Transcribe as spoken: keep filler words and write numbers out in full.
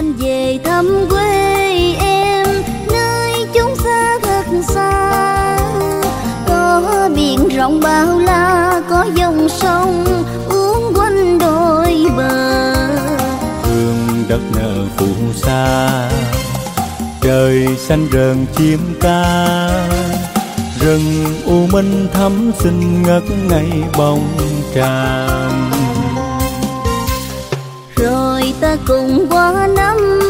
anh về thăm quê em, nơi chốn xa thật xa. Có biển rộng bao la, có dòng sông uốn quanh đôi bờ. Hương đất nở phù sa, trời xanh rờn chim ca. Rừng u minh thắm xinh ngất ngây bóng tràm. Rồi ta cùng qua năm